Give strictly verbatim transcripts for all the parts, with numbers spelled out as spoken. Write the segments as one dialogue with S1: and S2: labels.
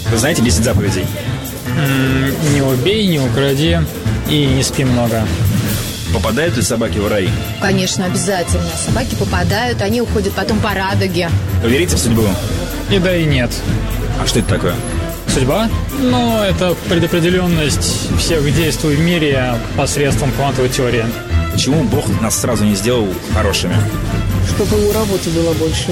S1: Вы знаете десять заповедей?
S2: М-м, не убей, не укради и не спи много.
S1: Попадают ли собаки в рай?
S3: Конечно, обязательно. Собаки попадают, они уходят потом по радуге.
S1: Вы верите в судьбу?
S2: И да, и нет.
S1: А что это такое?
S2: Судьба? Ну, это предопределенность всех действий в мире посредством квантовой теории.
S1: Почему Бог нас сразу не сделал хорошими?
S4: Чтобы ему работы было больше.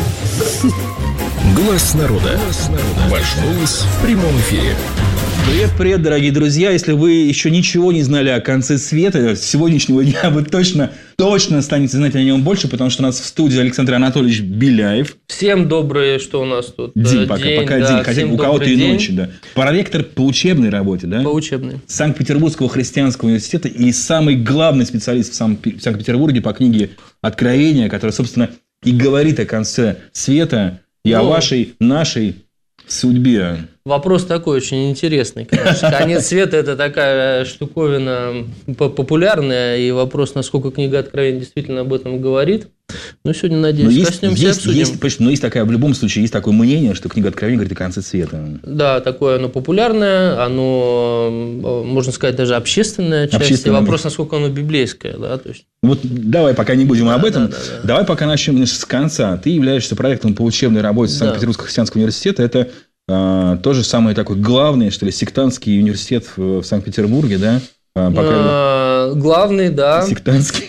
S5: Глаз народа. Ваш голос в прямом эфире.
S1: Привет, привет, дорогие друзья. Если вы еще ничего не знали о конце света, с сегодняшнего дня вы точно, точно станете знать о нем больше, потому что у нас в студии Александр Анатольевич Беляев.
S6: Всем доброе, что у нас тут?
S1: День, пока,
S6: день,
S1: пока
S6: да,
S1: день, хотя у кого-то и ночи, да. Проректор по учебной работе, да?
S6: По учебной.
S1: Санкт-Петербургского христианского университета и самый главный специалист в Санкт-Петербурге по книге «Откровение», которая, собственно, и говорит о конце света и ну, о вашей, нашей судьбе.
S6: Вопрос такой очень интересный, конечно. Конец света – это такая штуковина популярная, и вопрос, насколько книга Откровения действительно об этом говорит. Но сегодня, надеюсь,
S1: есть,
S6: коснемся и
S1: есть,
S6: обсудим.
S1: Есть, но есть такая, в любом случае, есть такое мнение, что книга Откровения говорит о конце света.
S6: Да, такое оно популярное, оно, можно сказать, даже общественное часть. Общественное. И вопрос, насколько оно библейское. Да, то есть...
S1: Вот давай пока не будем да, об этом.
S6: Да, да, да.
S1: Давай пока начнем с конца. Ты являешься проректором по учебной работе да. Санкт-Петербургского христианского университета. Это а, тоже самый такой главный, что ли, сектантский университет в, в Санкт-Петербурге, да? А, пока...
S6: а, главный, да.
S1: Сектантский.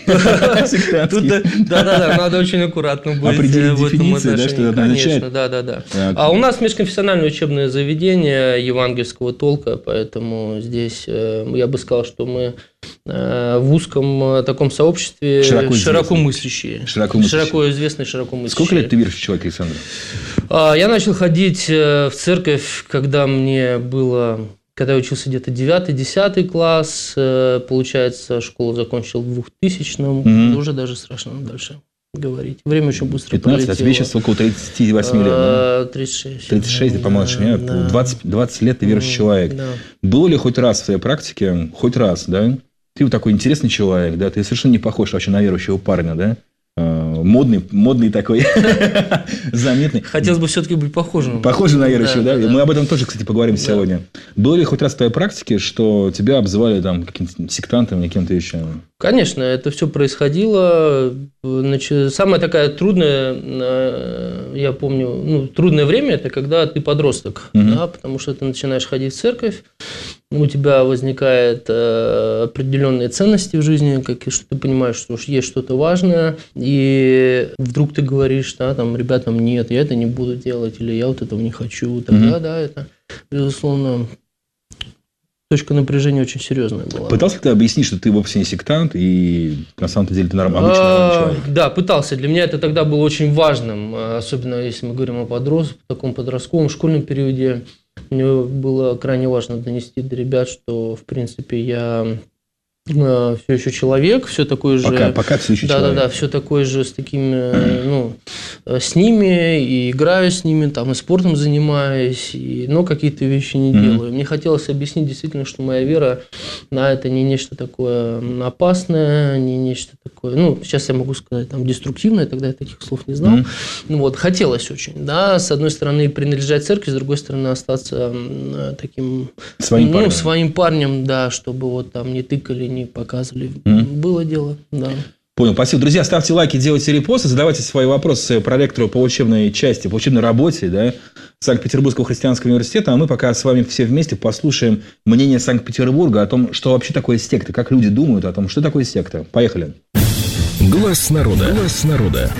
S6: Да-да-да, надо очень аккуратно быть
S1: определить
S6: в этом
S1: дефиниции, да, что это означает.
S6: Конечно, да-да-да. А у нас межконфессиональное учебное заведение евангельского толка, поэтому здесь я бы сказал, что мы в узком таком сообществе широко, широко мыслящие.
S1: Широко мыслящие.
S6: Широко известные, широко мыслящие.
S1: Сколько лет ты верующий человек, Александр?
S6: Я начал ходить в церковь, когда мне было... Когда я учился где-то девятый-десятый класс, получается, школу закончил в двухтысячном, mm-hmm. уже даже страшно дальше говорить. Время очень быстро
S1: пятнадцать,
S6: пролетело.
S1: А тебе сейчас около тридцати восьми лет, да?
S6: тридцать шесть.
S1: тридцать шесть, ты помладше меня,
S6: да.
S1: двадцать, двадцать лет ты верующий mm-hmm. человек.
S6: Да.
S1: Было ли хоть раз в твоей практике, хоть раз, да? Ты вот такой интересный человек, да? Ты совершенно не похож вообще на верующего парня, да? Модный, модный такой, заметный.
S6: Хотелось бы все-таки быть похожим.
S1: Похожим на верующего, да,
S6: да?
S1: да? Мы об этом тоже, кстати, поговорим да. сегодня. Было ли хоть раз в твоей практике, что тебя обзывали там каким-то сектантом или кем-то еще?
S6: Конечно, это все происходило. Значит, самая такая трудная, я помню, ну, трудное время – это когда ты подросток, угу. да, потому что ты начинаешь ходить в церковь, у тебя возникают э, определенные ценности в жизни, как, что ты понимаешь, что уж есть что-то важное, и вдруг ты говоришь, да, там, ребятам, нет, я это не буду делать, или я вот этого не хочу, тогда, mm-hmm. да, это, безусловно, точка напряжения очень серьезная была.
S1: Пытался ли ты объяснить, что ты вовсе не сектант, и на самом деле ты нормальный, обычный нормальный человек?
S6: Да, пытался. Для меня это тогда было очень важным, особенно если мы говорим о подростке, в таком подростковом, школьном периоде. Мне было крайне важно донести до ребят, что, в принципе, я все еще человек, все такой же...
S1: Пока, пока все еще
S6: да,
S1: человек.
S6: Да-да-да, все такой же с такими, ну, с ними, и играю с ними, там, и спортом занимаюсь, и, но какие-то вещи не mm-hmm. делаю. Мне хотелось объяснить действительно, что моя вера, да, это не нечто такое опасное, не нечто такое, ну, сейчас я могу сказать, там, деструктивное, тогда я таких слов не знал. Mm-hmm. Ну, вот, хотелось очень, да, с одной стороны принадлежать церкви, с другой стороны остаться таким...
S1: Своим
S6: ну,
S1: парнем.
S6: своим парнем, да, чтобы вот там не тыкали, не показывали. Mm-hmm. Было дело, да.
S1: Понял, спасибо. Друзья, ставьте лайки, делайте репосты, задавайте свои вопросы проректору по учебной части, по учебной работе, да, Санкт-Петербургского христианского университета, а мы пока с вами все вместе послушаем мнение Санкт-Петербурга о том, что вообще такое секта, как люди думают о том, что такое секта. Поехали.
S5: Глаз народа. Глаз народа.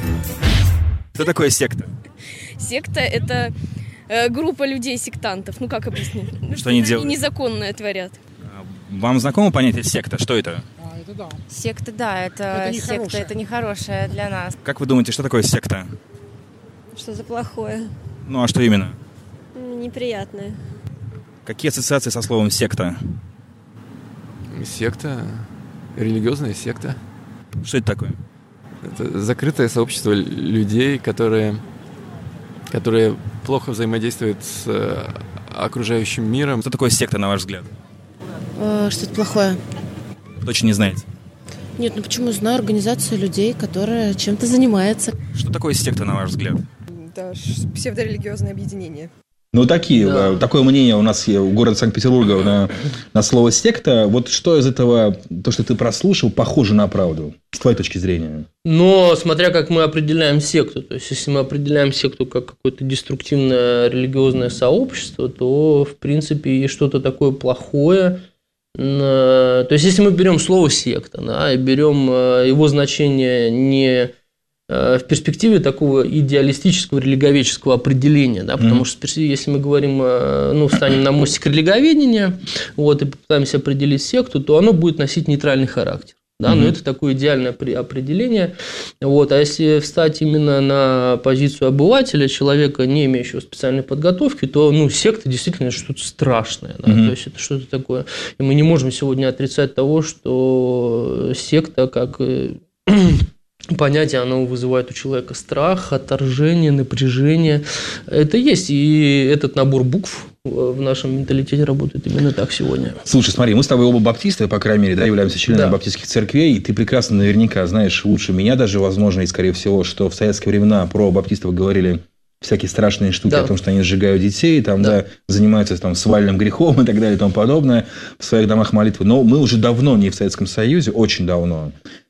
S1: Что такое секта?
S7: Секта – это э, группа людей-сектантов. Ну, как объяснить?
S1: Что они делают?
S7: Незаконное творят.
S1: Вам знакомо понятие секта? Что это?
S8: А, это да.
S9: Секта, да, это, это не секта, хорошая. Это нехорошее для нас.
S1: Как вы думаете, что такое секта?
S7: Что-то плохое.
S1: Ну, а что именно?
S7: Неприятное.
S1: Какие ассоциации со словом секта?
S10: Секта? Религиозная секта.
S1: Что это такое?
S10: Это закрытое сообщество людей, которые, которые плохо взаимодействуют с окружающим миром.
S1: Что такое секта, на ваш взгляд?
S11: Что-то плохое.
S1: Точно не знаете?
S11: Нет, ну почему? Знаю организацию людей, которая чем-то занимается.
S1: Что такое секта, на ваш взгляд?
S12: Это псевдорелигиозное объединение.
S1: Ну, такие,
S6: Да.
S1: такое мнение у нас у города Санкт-Петербурга на, на слово «секта». Вот что из этого, то, что ты прослушал, похоже на правду, с твоей точки зрения?
S6: Но смотря как мы определяем секту, то есть если мы определяем секту как какое-то деструктивное религиозное сообщество, то в принципе есть что-то такое плохое. То есть если мы берем слово «секта», да, и берем его значение не в перспективе такого идеалистического религоведческого определения, да, потому mm-hmm. что если мы говорим, ну, встанем на мостик религоведения, вот, и попытаемся определить секту, то оно будет носить нейтральный характер. Да, mm-hmm. но это такое идеальное определение. Вот, а если встать именно на позицию обывателя, человека, не имеющего специальной подготовки, то, ну, секта действительно что-то страшное. Да? Mm-hmm. То есть это что-то такое. И мы не можем сегодня отрицать того, что секта как понятие, оно вызывает у человека страх, отторжение, напряжение. Это есть. И этот набор букв в нашем менталитете работает именно так сегодня.
S1: Слушай, смотри, мы с тобой оба баптисты, по крайней мере, да, являемся членами да. баптистских церквей, и ты прекрасно наверняка знаешь лучше меня даже, возможно, и скорее всего, что в советские времена про баптистов говорили всякие страшные штуки да. о том, что они сжигают детей, там, да. Да, занимаются там, свальным грехом и так далее и тому подобное в своих домах молитвы. Но мы уже давно не в Советском Союзе, очень давно.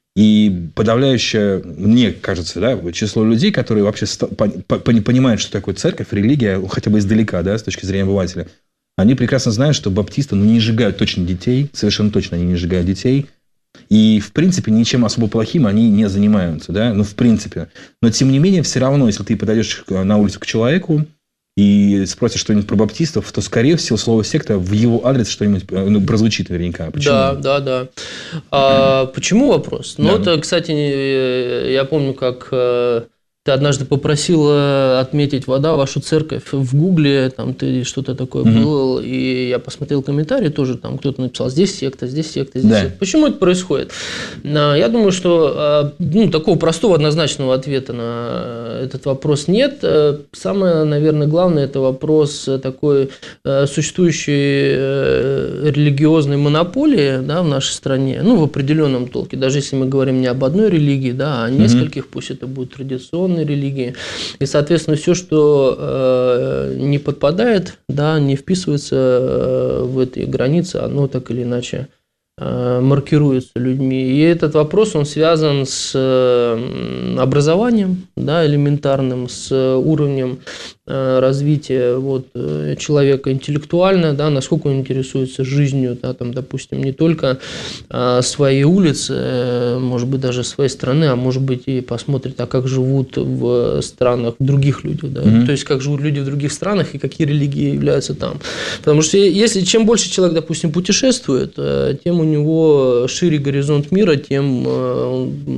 S1: И подавляющее, мне кажется, да, число людей, которые вообще понимают, что такое церковь, религия, хотя бы издалека, да, с точки зрения обывателя, они прекрасно знают, что баптисты ну, не сжигают точно детей, совершенно точно они не сжигают детей. И, в принципе, ничем особо плохим они не занимаются, да, ну, в принципе. Но, тем не менее, все равно, если ты подойдешь на улицу к человеку и спросишь что-нибудь про баптистов, то, скорее всего, слово «секта» в его адрес что-нибудь ну, прозвучит наверняка. Почему?
S6: Да, да, да. А, почему вопрос? Ну, да. это, кстати, я помню, как ты однажды попросила отметить вода вашу церковь в Гугле, там ты что-то такое mm-hmm. было, и я посмотрел комментарии, тоже там кто-то написал, здесь секта, здесь секта, здесь да. секта. Почему это происходит? Я думаю, что ну, такого простого однозначного ответа на этот вопрос нет. Самое, наверное, главное, это вопрос такой существующей религиозной монополии, да, в нашей стране, ну, в определенном толке, даже если мы говорим не об одной религии, да, а о нескольких, mm-hmm. пусть это будет традиционно, религии. И, соответственно, все, что э, не подпадает, да, не вписывается э, в эти границы, оно так или иначе э, маркируется людьми. И этот вопрос, он связан с э, образованием, да, элементарным, с уровнем э, развития вот, человека интеллектуально, да, насколько он интересуется жизнью, да, там, допустим, не только э, своей улицы, э, может быть, даже своей страны, а может быть, и посмотрит, а как живут в странах других людей, да, mm-hmm. то есть, как живут люди в других странах и какие религии являются там. Потому что если чем больше человек, допустим, путешествует, э, тем у него шире горизонт мира, тем э,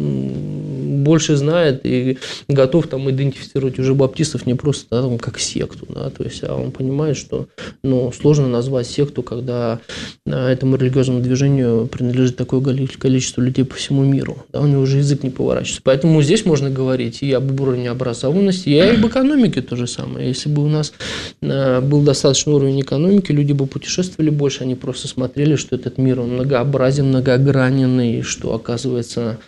S6: он больше знает и готов там идентифицировать уже баптистов не просто да, там, как секту, да, то есть, а он понимает, что ну, сложно назвать секту, когда этому религиозному движению принадлежит такое количество людей по всему миру, да, у него уже язык не поворачивается. Поэтому здесь можно говорить и об уровне образованности, и об экономике то же самое. Если бы у нас был достаточный уровень экономики, люди бы путешествовали больше, они просто смотрели, что этот мир он многообразен, многогранен, и что, оказывается,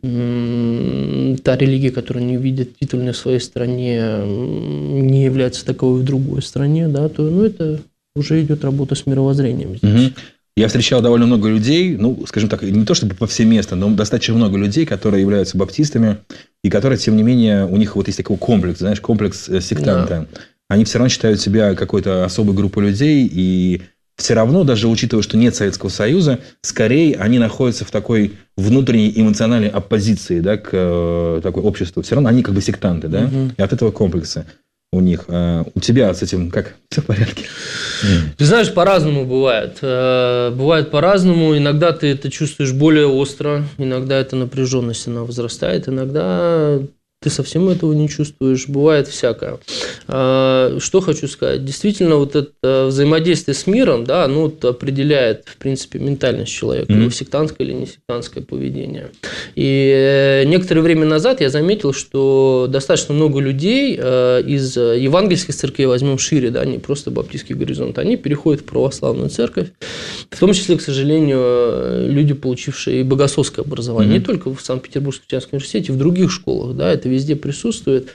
S6: та религия, которую они видят титульной в своей стране, не является таковой в другой стране, да, то ну, это уже идет работа с мировоззрением здесь.
S1: Угу. Я встречал довольно много людей, ну, скажем так, не то чтобы повсеместно, но достаточно много людей, которые являются баптистами, и которые, тем не менее, у них вот есть такой комплекс, знаешь, комплекс сектанта. Да. Они все равно считают себя какой-то особой группой людей, и все равно, даже учитывая, что нет Советского Союза, скорее они находятся в такой внутренней эмоциональной оппозиции, да, к э, такой обществу. Все равно они как бы сектанты, да, угу. и от этого комплекса у них. А у тебя с этим как? Все в порядке?
S6: Ты знаешь, по-разному бывает. Бывает по-разному. Иногда ты это чувствуешь более остро, иногда эта напряженность она возрастает, иногда ты совсем этого не чувствуешь, бывает всякое. Что хочу сказать, действительно, вот это взаимодействие с миром, да, оно вот определяет, в принципе, ментальность человека, mm-hmm. его сектантское или не сектантское поведение. И некоторое время назад я заметил, что достаточно много людей из евангельских церквей, возьмем шире, да, не просто баптистский горизонт, они переходят в православную церковь, В том числе, к сожалению, люди, получившие богословское образование, mm-hmm. не только в Санкт-Петербургском христианском университете, в других школах, да, это везде присутствует.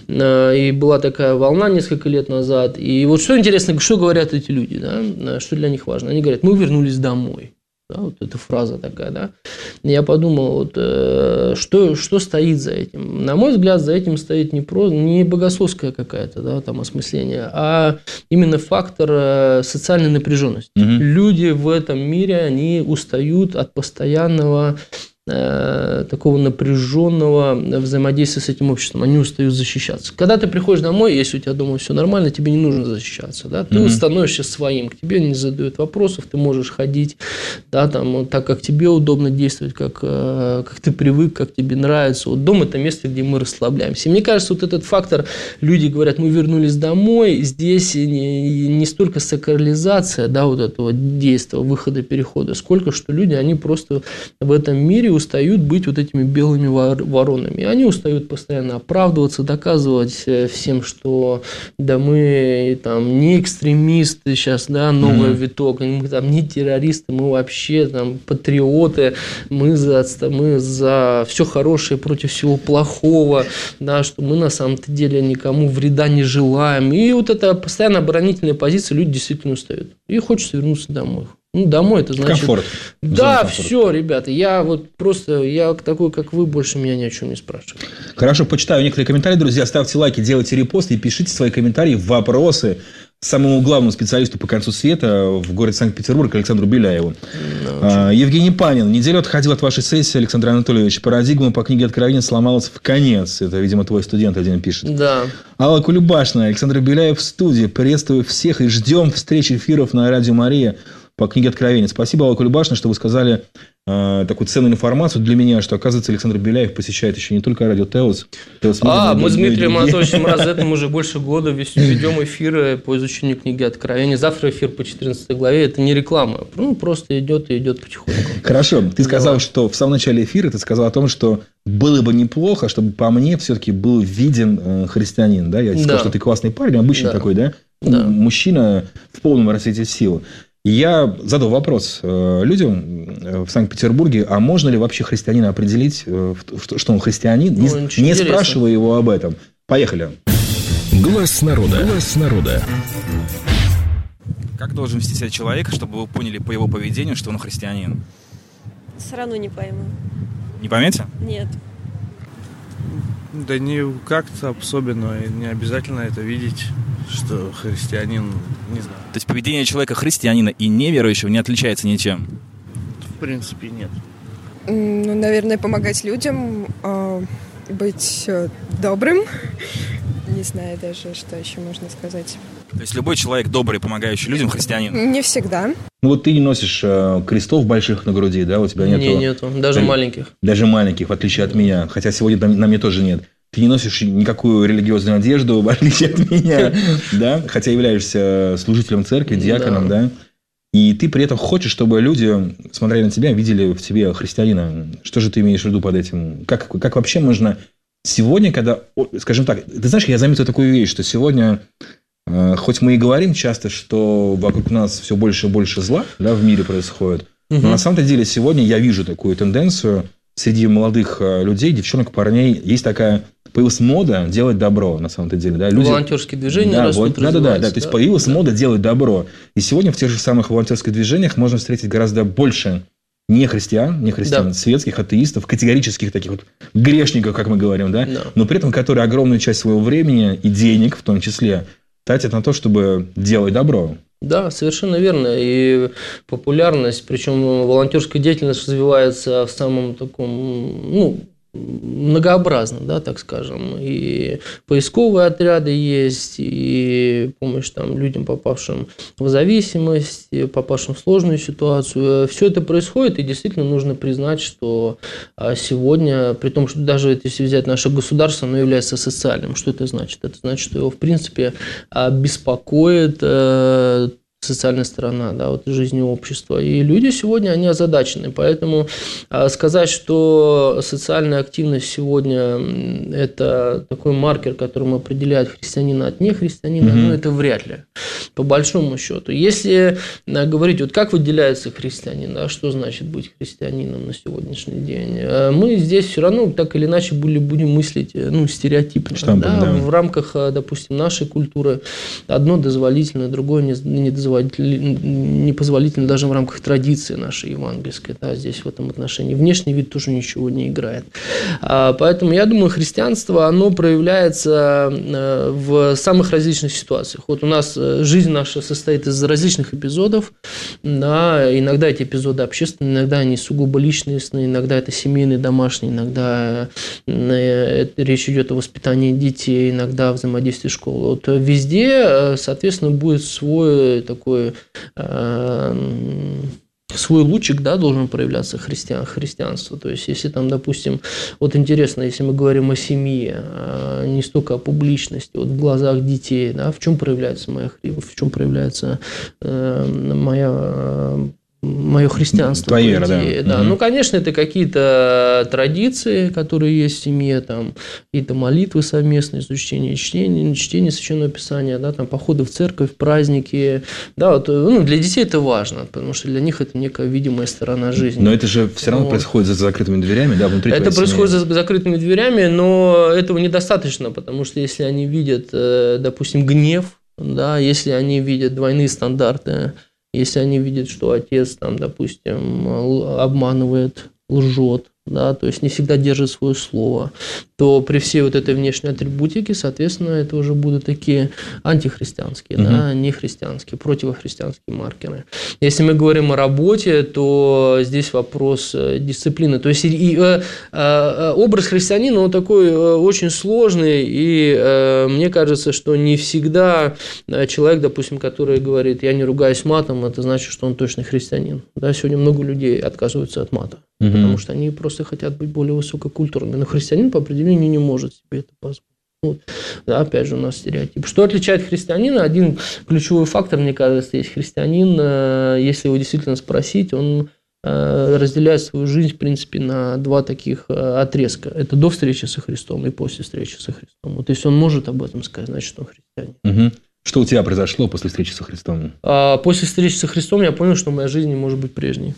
S6: И была такая волна несколько лет назад. И вот что интересно, что говорят эти люди, да, что для них важно. Они говорят, мы вернулись домой. Да, вот эта фраза такая, да. Я подумал, вот, э, что, что стоит за этим. На мой взгляд, за этим стоит не, про, не богословское какое-то, да, там, осмысление, а именно фактор социальной напряженности. Угу. Люди в этом мире, они устают от постоянного э, такого напряженного взаимодействия с этим обществом. Они устают защищаться. Когда ты приходишь домой, если у тебя дома все нормально, тебе не нужно защищаться. Да? Ты mm-hmm. становишься своим, к тебе не задают вопросов, ты можешь ходить, да, там, так, как тебе удобно действовать, как, как ты привык, как тебе нравится. Вот дом – это место, где мы расслабляемся. И мне кажется, вот этот фактор, люди говорят, мы вернулись домой, здесь не, не столько сакрализация, да, вот этого действия, выхода, перехода, сколько что люди, они просто в этом мире устают быть вот этими белыми воронами. И они устают постоянно оправдываться, доказывать всем, что да мы там не экстремисты сейчас, да, новый mm-hmm. виток, мы там не террористы, мы вообще там патриоты, мы за, мы за все хорошее против всего плохого, да, что мы на самом-то деле никому вреда не желаем. И вот эта постоянно оборонительная позиция, люди действительно устают. И хочется вернуться домой. Ну, домой это значит...
S1: Комфорт.
S6: Да, комфорт. Все, ребята, я вот просто, я такой, как вы, больше меня ни о чем не спрашиваю.
S1: Хорошо, почитаю некоторые комментарии, друзья. Ставьте лайки, делайте репосты и пишите свои комментарии, вопросы самому главному специалисту по концу света в городе Санкт-Петербург Александру Беляеву. А, Евгений Панин. Неделю отходил от вашей сессии, Александр Анатольевич. Парадигма по книге Откровения сломалась в конец. Это, видимо, твой студент один пишет.
S6: Да.
S1: Алла Кулебашная. Александр Беляев в студии. Приветствую всех и ждем встречи эфиров на Радио Мария по книге Откровения. Спасибо, Алла Кулебашная, что вы сказали э, такую ценную информацию для меня, что, оказывается, Александр Беляев посещает еще не только радио Теос. Теос
S6: а, мы с Дмитрием Анатольевичем Розетом уже больше года ведем эфиры по изучению книги Откровения. Завтра эфир по четырнадцатой главе. Это не реклама. Ну, просто идет и идет потихоньку.
S1: Хорошо. Ты сказал,
S6: да.
S1: что в самом начале эфира ты сказал о том, что было бы неплохо, чтобы по мне все-таки был виден э, христианин. Да? Я да. сказал, что ты классный парень, обычный да. такой, да?
S6: да?
S1: Мужчина в полном расцвете сил. Я задал вопрос людям в Санкт-Петербурге, а можно ли вообще христианина определить, что он христианин, ну, не, не спрашивая его об этом. Поехали.
S5: Глаз народа. Глаз народа.
S8: Как должен вести себя человек, чтобы вы поняли по его поведению, что он христианин?
S7: Все равно не пойму.
S8: Не поймете?
S7: Нет.
S12: Да не как-то особенно, не обязательно это видеть, что христианин, не знаю.
S8: То есть поведение человека христианина и неверующего не отличается ничем?
S12: В принципе, нет.
S13: Ну, наверное, помогать людям, быть добрым. Не знаю даже, что еще можно сказать.
S8: То есть любой человек добрый, помогающий людям, христианин?
S13: Не всегда.
S1: Ну вот ты не носишь э, крестов больших на груди, да? У тебя нету...
S6: Не, нету. Даже
S1: ты,
S6: маленьких.
S1: Даже маленьких, в отличие от меня. Хотя сегодня на, на мне тоже нет. Ты не носишь никакую религиозную одежду, в отличие от меня, да? Хотя являешься служителем церкви, диаконом, да? И ты при этом хочешь, чтобы люди, смотря на тебя, видели в тебе христианина. Что же ты имеешь в виду под этим? Как, как вообще можно... Сегодня, когда... Скажем так, ты знаешь, я заметил такую вещь, что сегодня... Хоть мы и говорим часто, что вокруг нас все больше и больше зла, да, в мире происходит, угу. но на самом деле сегодня я вижу такую тенденцию среди молодых людей, девчонок, парней. Есть такая... Появилась мода делать добро, на самом деле. Да? Люди...
S6: Волонтерские движения
S1: да,
S6: растут,
S1: да, да, да, да. То есть,
S6: да?
S1: появилась
S6: да.
S1: мода делать добро. И сегодня в тех же самых волонтерских движениях можно встретить гораздо больше не христиан, не христиан, да. светских, атеистов, категорических таких вот грешников, как мы говорим, да?
S6: Да.
S1: но при этом которые огромную часть своего времени и денег в том числе тратят на то, чтобы делать добро.
S6: Да, совершенно верно. И популярность, причем волонтерская деятельность развивается в самом таком, ну, многообразно, да, так скажем. И поисковые отряды есть, и помощь там людям, попавшим в зависимость, попавшим в сложную ситуацию. Все это происходит, и действительно нужно признать, что сегодня, при том, что даже если взять наше государство, оно является социальным. Что это значит? Это значит, что его, в принципе, беспокоит социальная сторона, да, вот, жизни общества. И люди сегодня, они озадачены. Поэтому сказать, что социальная активность сегодня – это такой маркер, которым определяет христианина от нехристианина, mm-hmm. ну, это вряд ли, по большому счету. Если говорить, вот как выделяется христианин, да, что значит быть христианином на сегодняшний день, мы здесь все равно так или иначе будем мыслить, ну, стереотипно. Штампом, да, да. В рамках, допустим, нашей культуры одно дозволительно, другое непозволительно даже в рамках традиции нашей евангельской. Да, здесь в этом отношении внешний вид тоже ничего не играет. Поэтому я думаю, христианство, оно проявляется в самых различных ситуациях. Вот у нас жизнь наша состоит из различных эпизодов. Да, иногда эти эпизоды общественные, иногда они сугубо личностные, иногда это семейные, домашние, иногда речь идет о воспитании детей, иногда о взаимодействии школы. Вот везде, соответственно, будет свой такой свой лучик, да, должен проявляться христиан, христианство. То есть, если там, допустим, вот интересно, если мы говорим о семье, не столько о публичности, вот в глазах детей, да, в чем проявляется моя, в чем проявляется э, моя мое христианство.
S1: Твоя вера, да.
S6: да.
S1: Угу.
S6: Ну, конечно, это какие-то традиции, которые есть в семье, там, какие-то молитвы совместные, изучение чтения, чтение Священного Писания, да, там, походы в церковь, праздники. Да, вот, ну, для детей это важно, потому что для них это некая видимая сторона жизни.
S1: Но это же все равно вот. происходит за закрытыми дверями, да, внутри
S6: Это происходит
S1: семьи.
S6: за закрытыми дверями, но этого недостаточно, потому что если они видят, допустим, гнев, да, если они видят двойные стандарты, если они видят, что отец, там, допустим, обманывает, лжет, да, то есть не всегда держит свое слово, то при всей вот этой внешней атрибутике, соответственно, это уже будут такие антихристианские, угу. да, нехристианские, противохристианские маркеры. Если мы говорим о работе, то здесь вопрос дисциплины. То есть и, и, э, э, образ христианина, он такой э, очень сложный, и э, мне кажется, что не всегда человек, допустим, который говорит, я не ругаюсь матом, это значит, что он точно христианин. Да, сегодня много людей отказываются от мата, угу. потому что они просто хотят быть более высококультурными. Но христианин по определению не может себе это позволить. Вот. Да, опять же, у нас стереотип. Что отличает христианина? Один ключевой фактор, мне кажется, есть христианин, если его действительно спросить, он разделяет свою жизнь, в принципе, на два таких отрезка. Это до встречи со Христом и после встречи со Христом. Вот если он может об этом сказать, значит, он христианин.
S1: Угу. Что у тебя произошло после встречи со Христом?
S6: После встречи со Христом я понял, что моя жизнь не может быть прежней.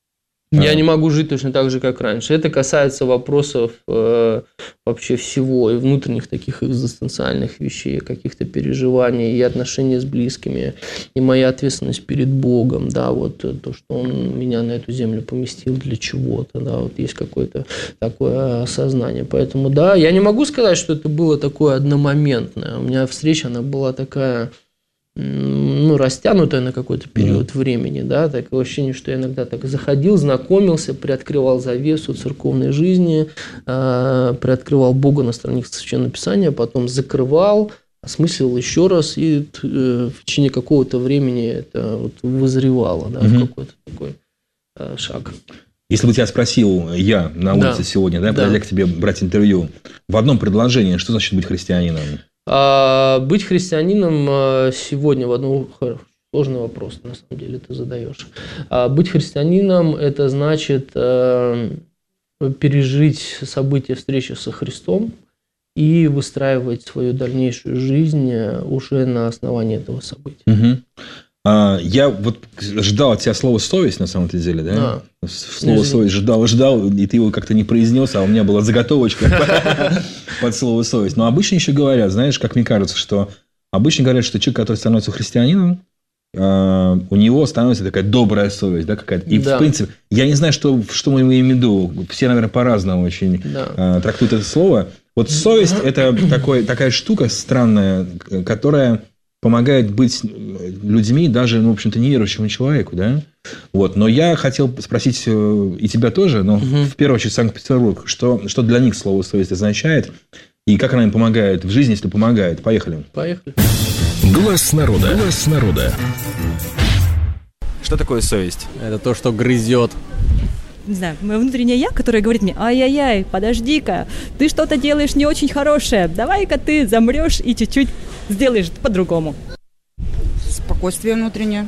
S6: Я не могу жить точно так же, как раньше. Это касается вопросов э, вообще всего, и внутренних таких экзистенциальных вещей, каких-то переживаний, и отношений с близкими, и моя ответственность перед Богом, да, вот то, что Он меня на эту землю поместил для чего-то, да, вот есть какое-то такое осознание. Поэтому, да, я не могу сказать, что это было такое одномоментное. У меня встреча, она была такая... ну, растянутая на какой-то период mm-hmm. времени, да, такое ощущение, что я иногда так заходил, знакомился, приоткрывал завесу церковной жизни, э, приоткрывал Бога на страницах Священного Писания, потом закрывал, осмыслил еще раз, и э, в течение какого-то времени это вот вызревало, да, mm-hmm. в какой-то такой э, шаг.
S1: Если бы тебя спросил я на улице да. сегодня, да, подойдя да. к тебе брать интервью, в одном предложении, что значит быть христианином?
S6: Быть христианином сегодня в одном сложный вопрос, на самом деле, ты задаешь. Быть христианином – это значит пережить события встречи со Христом и выстраивать свою дальнейшую жизнь уже на основании этого события.
S1: Угу. Я вот ждал от тебя слова «совесть», на самом деле, да? А, слово «совесть» ждал, ждал, и ты его как-то не произнес, а у меня была заготовочка под слово «совесть». Но обычно еще говорят, знаешь, как мне кажется, что обычно говорят, что человек, который становится христианином, у него становится такая добрая совесть, да, какая-то. И, да. в принципе, я не знаю, что, что мы имеем в виду. Все, наверное, по-разному очень да. трактуют это слово. Вот совесть – это такой, такая штука странная, которая... помогает быть людьми даже, ну, в общем-то, неверующему человеку, да? Вот. Но я хотел спросить и тебя тоже, но угу. в первую очередь Санкт-Петербург, что, что для них слово «совесть» означает, и как она им помогает в жизни, если помогает. Поехали.
S6: Поехали.
S5: Глаз народа. Глаз народа.
S8: Что такое совесть?
S14: Это то, что грызет.
S15: Не знаю, мое внутреннее я, которое говорит мне: ай-яй-яй, подожди-ка, ты что-то делаешь не очень хорошее, давай-ка ты замрешь и чуть-чуть сделаешь по-другому.
S16: Спок...
S14: спокойствие внутреннее.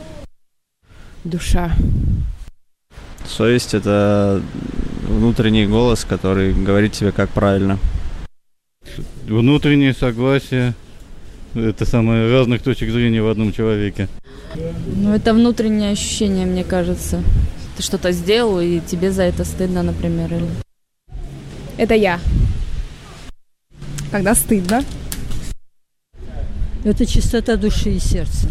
S11: Душа.
S16: Совесть – это внутренний голос, который говорит тебе, как правильно.
S17: Внутреннее согласие – это самое разных точек зрения в одном человеке.
S18: Ну, это внутреннее ощущение, мне кажется. Ты что-то сделал, и тебе за это стыдно, например. Или...
S13: Это я. Когда стыдно.
S19: Это чистота души и сердца.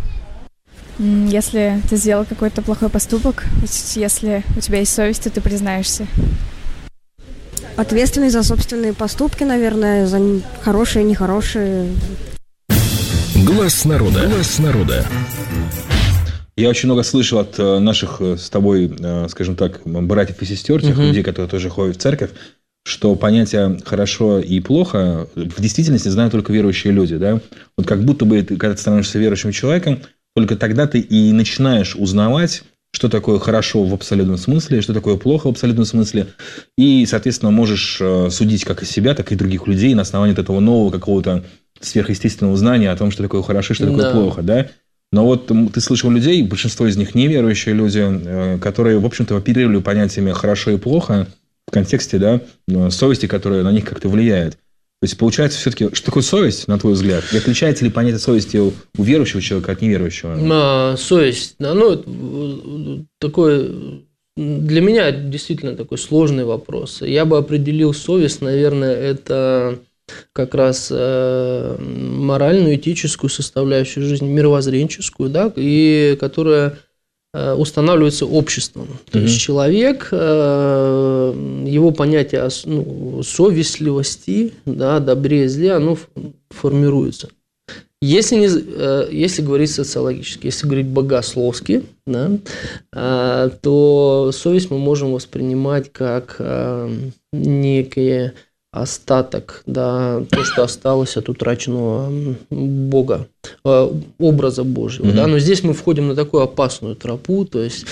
S20: Если ты сделал какой-то плохой поступок, если у тебя есть совесть, то ты признаешься.
S21: Ответственность за собственные поступки, наверное, за хорошие и нехорошие.
S5: Глаз народа. Глаз народа.
S1: Я очень много слышал от наших с тобой, скажем так, братьев и сестер, тех uh-huh. людей, которые тоже ходят в церковь, что понятие «хорошо» и «плохо» в действительности знают только верующие люди. Да? Вот как будто бы, ты, когда ты становишься верующим человеком, только тогда ты и начинаешь узнавать, что такое хорошо в абсолютном смысле, что такое плохо в абсолютном смысле. И, соответственно, можешь судить как и себя, так и других людей на основании этого нового какого-то сверхъестественного знания о том, что такое хорошо и что такое да. плохо. Да? Но вот ты слышал людей, большинство из них неверующие люди, которые, в общем-то, оперировали понятиями «хорошо» и «плохо» в контексте да, совести, которая на них как-то влияет. То есть, получается, все-таки, что такое совесть, на твой взгляд? И отличается ли понятие совести у верующего человека от неверующего?
S6: А, совесть, ну, такой, для меня действительно такой сложный вопрос. Я бы определил совесть, наверное, это как раз э, моральную, этическую составляющую жизни, мировоззренческую, да, и которая устанавливается обществом. То mm-hmm. есть человек, его понятие ну, совестливости, да, добре и зле, оно формируется. Если, не, если говорить социологически, если говорить богословски, да, то совесть мы можем воспринимать как некое остаток, да, то, что осталось от утраченного Бога, образа Божьего. Mm-hmm. Да? Но здесь мы входим на такую опасную тропу, то есть,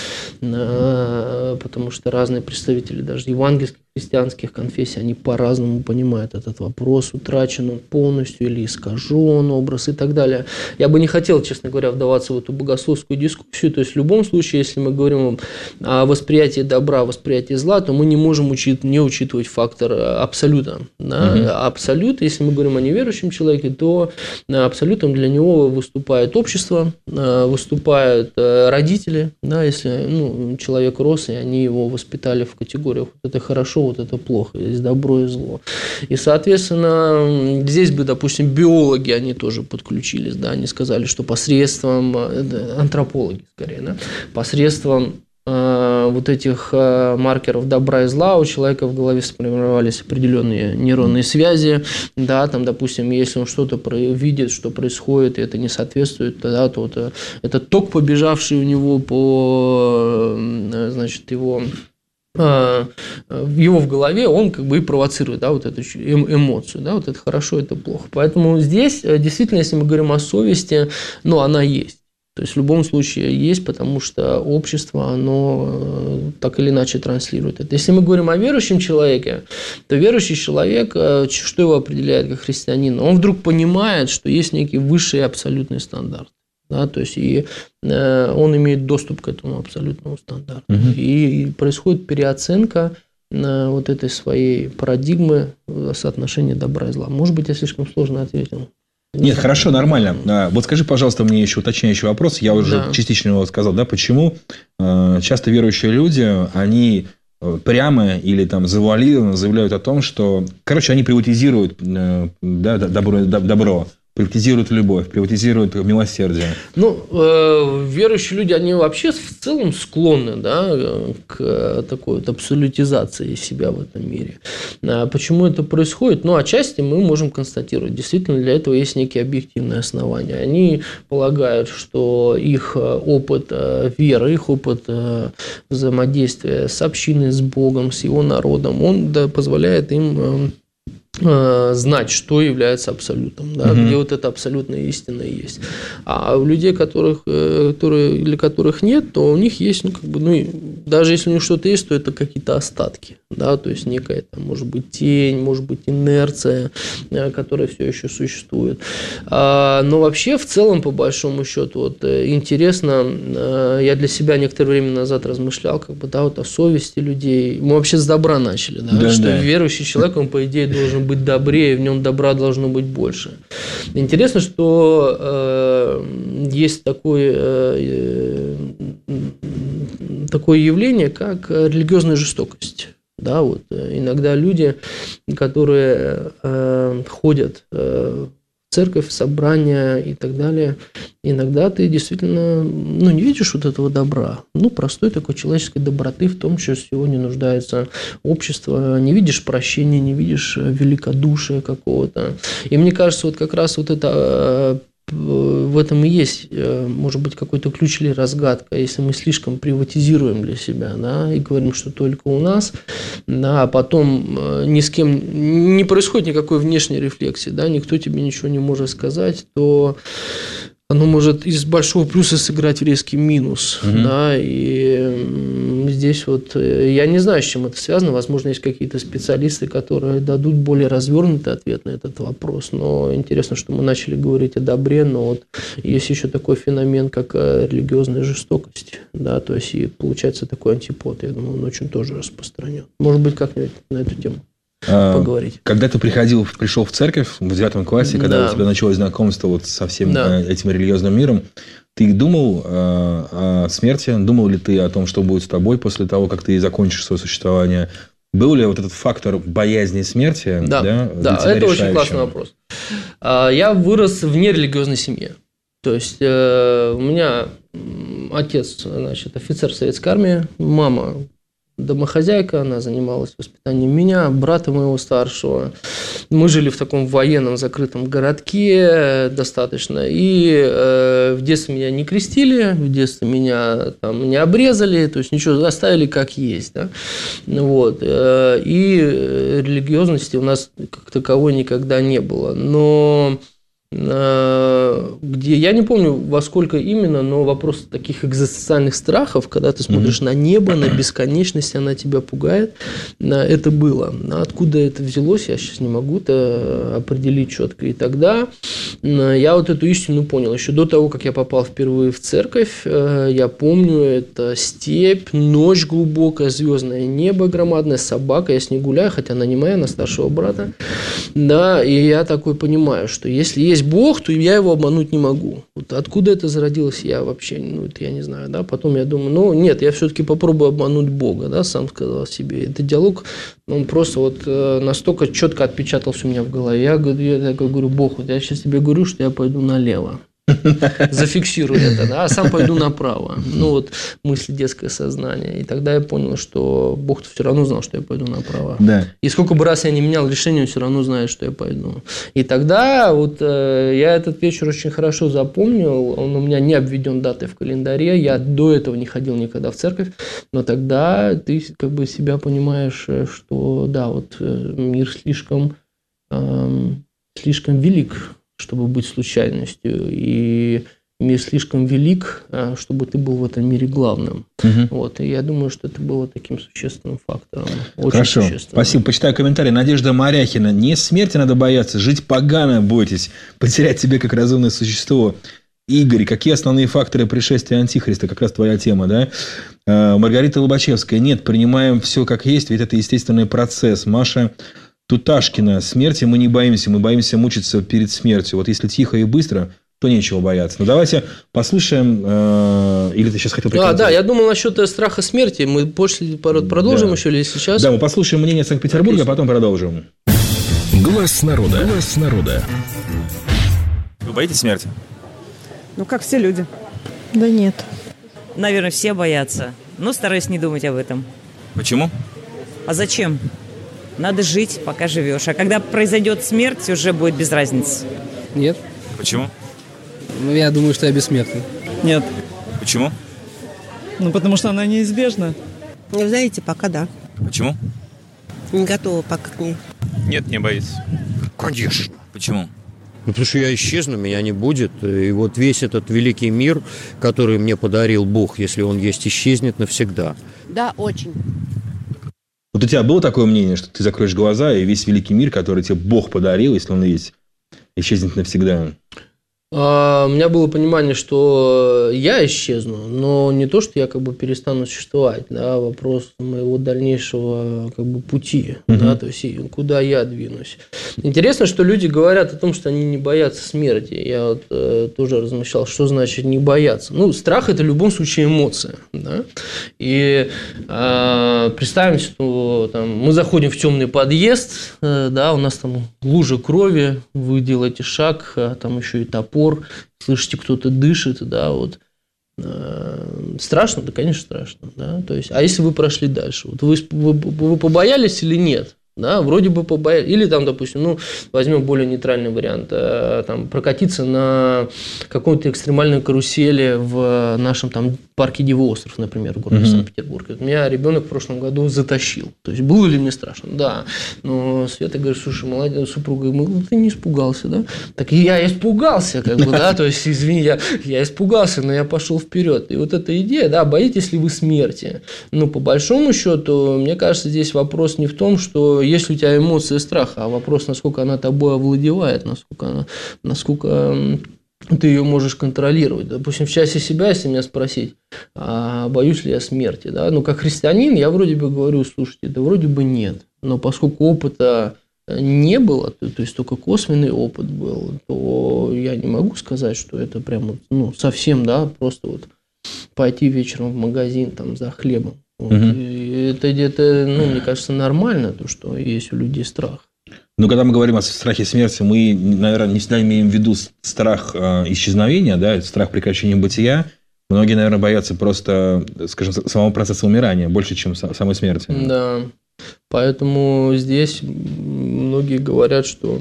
S6: э, потому что разные представители даже евангельских, христианских конфессий, они по-разному понимают этот вопрос, утрачен он полностью или искажен образ и так далее. Я бы не хотел, честно говоря, вдаваться в эту богословскую дискуссию, то есть в любом случае, если мы говорим о восприятии добра, восприятии зла, то мы не можем учить, не учитывать фактор абсолюта. Да? Mm-hmm. Абсолют, если мы говорим о неверующем человеке, то абсолютом для него выступает общество, выступают родители, да, если ну, человек рос, и они его воспитали в категориях вот это хорошо, вот это плохо, есть добро и зло. И, соответственно, здесь бы, допустим, биологи, они тоже подключились, да, они сказали, что посредством, антропологи скорее, да, посредством вот этих маркеров добра и зла у человека в голове сформировались определенные нейронные связи, да, там, допустим, если он что-то видит, что происходит, и это не соответствует, тогда то это, это ток, побежавший у него по, значит, его его в голове, он как бы и провоцирует, да, вот эту эмоцию, да, вот это хорошо, это плохо. Поэтому здесь действительно, если мы говорим о совести, ну, она есть. То есть в любом случае есть, потому что общество, оно так или иначе транслирует это. Если мы говорим о верующем человеке, то верующий человек, что его определяет как христианин? Он вдруг понимает, что есть некий высший абсолютный стандарт. Да, то есть и он имеет доступ к этому абсолютному стандарту. Угу. И происходит переоценка вот этой своей парадигмы соотношения добра и зла. Может быть, я слишком сложно ответил.
S1: Нет, хорошо, нормально. Вот скажи, пожалуйста, мне еще уточняющий вопрос. Я уже да. частично его сказал, да, почему часто верующие люди, они прямо или там завуалированно заявляют о том, что, короче, они приватизируют да, добро, добро, приватизируют любовь, приватизируют милосердие.
S6: Ну, э, верующие люди, они вообще в целом склонны, да, к такой вот абсолютизации себя в этом мире. А почему это происходит? Ну, отчасти мы можем констатировать. Действительно, для этого есть некие объективные основания. Они полагают, что их опыт веры, их опыт взаимодействия с общиной, с Богом, с его народом, он да, позволяет им знать, что является абсолютом, да, mm-hmm. где вот эта абсолютная истина есть. А у людей, которых, которые, для которых нет, то у них есть, ну, как бы, ну, даже если у них что-то есть, то это какие-то остатки, да, то есть некая, там, может быть, тень, может быть, инерция, которая все еще существует. А, но вообще, в целом, по большому счету, вот, интересно, я для себя некоторое время назад размышлял, как бы, да, вот о совести людей. Мы вообще с добра начали, да, да, что да. верующий человек, он, по идее, должен быть добрее, в нем добра должно быть больше. Интересно, что э, есть такое, э, такое явление, как религиозная жестокость. Да, вот, иногда люди, которые э, ходят э, в церковь, собрания и так далее, иногда ты действительно, ну, не видишь вот этого добра, ну, простой такой человеческой доброты в том, что сегодня нуждается общество, не видишь прощения, не видишь великодушия какого-то. И мне кажется, вот как раз вот это, в этом и есть, может быть, какой-то ключ или разгадка, если мы слишком приватизируем для себя, да, и говорим, что только у нас, да, а потом ни с кем не происходит никакой внешней рефлексии, да, никто тебе ничего не может сказать, то оно может из большого плюса сыграть в резкий минус, mm-hmm. да, и здесь вот я не знаю, с чем это связано, возможно, есть какие-то специалисты, которые дадут более развернутый ответ на этот вопрос, но интересно, что мы начали говорить о добре, но вот есть еще такой феномен, как религиозная жестокость, да, то есть и получается такой антипод, я думаю, он очень тоже распространен. Может быть, как-нибудь на эту тему поговорить.
S1: Когда ты приходил, пришел в церковь в девятом классе, когда да. у тебя началось знакомство вот со всем да. этим религиозным миром, ты думал о смерти? Думал ли ты о том, что будет с тобой после того, как ты закончишь свое существование? Был ли вот этот фактор боязни смерти?
S6: Да, да, да это решающим? Очень классный вопрос. Я вырос в нерелигиозной семье. То есть, у меня отец, значит, офицер советской армии, мама домохозяйка, она занималась воспитанием меня, брата моего старшего. Мы жили в таком военном закрытом городке достаточно. И э, в детстве меня не крестили, в детстве меня там не обрезали, то есть ничего, оставили как есть. Да? Вот. И религиозности у нас как таковой никогда не было. Но где, я не помню, во сколько именно, но вопрос таких экзистенциальных страхов, когда ты смотришь mm-hmm. на небо, на бесконечность, она тебя пугает, это было. Откуда это взялось, я сейчас не могу это определить четко. И тогда я вот эту истину понял. Еще до того, как я попал впервые в церковь, я помню, это степь, ночь глубокая, звездное небо громадное, собака, я с ней гуляю, хотя она не моя, она старшего брата. Да, и я такой понимаю, что если есть Бог, то я его обмануть не могу. Вот откуда это зародилось, я вообще, ну, это я не знаю, да. Потом я думаю, ну, нет, я все-таки попробую обмануть Бога, да, сам сказал себе. Этот диалог, он просто вот настолько четко отпечатался у меня в голове. Я, я такой говорю, Бог, вот я сейчас тебе говорю, что я пойду налево. Зафиксирую это, да, а сам пойду направо. Ну, вот мысли, детское сознание. И тогда я понял, что Бог-то все равно знал, что я пойду направо. Да. И сколько бы раз я не менял решение, он все равно знает, что я пойду. И тогда вот э, я этот вечер очень хорошо запомнил. Он у меня не обведен датой в календаре. Я до этого не ходил никогда в церковь. Но тогда ты как бы себя понимаешь, что да, вот мир слишком, э, слишком велик, чтобы быть случайностью, и мир слишком велик, чтобы ты был в этом мире главным. Угу. Вот, и я думаю, что это было таким существенным фактором. Очень
S1: Хорошо,
S6: существенным.
S1: Спасибо. Почитаю комментарий. Надежда Моряхина. Не смерти надо бояться, жить погано бойтесь, потерять себя как разумное существо. Игорь, какие основные факторы пришествия Антихриста? Как раз твоя тема, да? Маргарита Лобачевская. Нет, принимаем все как есть, ведь это естественный процесс. Маша Туташкина. Смерти мы не боимся, мы боимся мучиться перед смертью. Вот если тихо и быстро, то нечего бояться. Ну, давайте послушаем. Э, или ты сейчас хотел
S6: прикинуть? Да, да, я думал насчет страха смерти. Мы после продолжим да. еще или сейчас?
S1: Да, мы послушаем мнение Санкт-Петербурга, а потом продолжим.
S5: Глаз народа. Глаз народа.
S8: Вы боитесь смерти?
S4: Ну, как все люди.
S14: Да нет.
S22: Наверное, все боятся. Но стараюсь не думать об этом.
S8: Почему?
S22: А зачем? Надо жить, пока живешь. А когда произойдет смерть, уже будет без разницы.
S23: Нет.
S8: Почему?
S23: Ну, я думаю, что я бессмертный.
S22: Нет.
S8: Почему?
S22: Ну, потому что она неизбежна.
S14: Вы знаете, пока да.
S8: Почему?
S14: Не готова пока к ней.
S2: Нет, не боюсь.
S3: Конечно.
S8: Почему?
S3: Ну, потому что я исчезну, меня не будет. И вот весь этот великий мир, который мне подарил Бог, если он есть, исчезнет навсегда.
S11: Да, очень.
S1: Вот у тебя было такое мнение, что ты закроешь глаза, и весь великий мир, который тебе Бог подарил, если он есть, исчезнет навсегда?
S6: А, у меня было понимание, что я исчезну, но не то, что я как бы перестану существовать, да, вопрос моего дальнейшего как бы пути, uh-huh. да, то есть куда я двинусь. Интересно, что люди говорят о том, что они не боятся смерти. Я вот э, тоже размышлял, что значит не бояться. Ну, страх – это в любом случае эмоция, да, и э, представим, что там, мы заходим в темный подъезд, э, да, у нас там лужа крови, вы делаете шаг, а там еще и топор, слышите, кто-то дышит, да, вот. Страшно? Да, конечно, страшно, да, то есть, а если вы прошли дальше, вот вы, вы, вы побоялись или нет? Да, вроде бы побоялись. Или там, допустим, ну, возьмем более нейтральный вариант, там, прокатиться на какой-то экстремальной карусели в нашем там парке Диво остров, например, в городе mm-hmm. Санкт-Петербурге. Вот меня ребенок в прошлом году затащил. То есть, было ли мне страшно? Да. Но Света говорит, слушай, молодец, супруга, ну, ты не испугался, да? Так и я испугался, как бы, да, то есть, извини, я, я испугался, но я пошел вперед. И вот эта идея, да, боитесь ли вы смерти? Ну, по большому счету, мне кажется, здесь вопрос не в том, что есть ли у тебя эмоция страха, а вопрос, насколько она тобой овладевает, насколько она, насколько ты ее можешь контролировать. Допустим, в части себя, если меня спросить, а боюсь ли я смерти, да, ну, как христианин, я вроде бы говорю, слушайте, да вроде бы нет, но поскольку опыта не было, то, то есть только косвенный опыт был, то я не могу сказать, что это прям, ну, совсем, да, просто вот пойти вечером в магазин там за хлебом. Вот. Угу. Это где-то, ну, мне кажется, нормально, то, что есть у людей страх.
S1: Но когда мы говорим о страхе смерти, мы, наверное, не всегда имеем в виду страх исчезновения, да, страх прекращения бытия. Многие, наверное, боятся просто, скажем, самого процесса умирания больше, чем самой смерти.
S6: Да, поэтому здесь многие говорят, что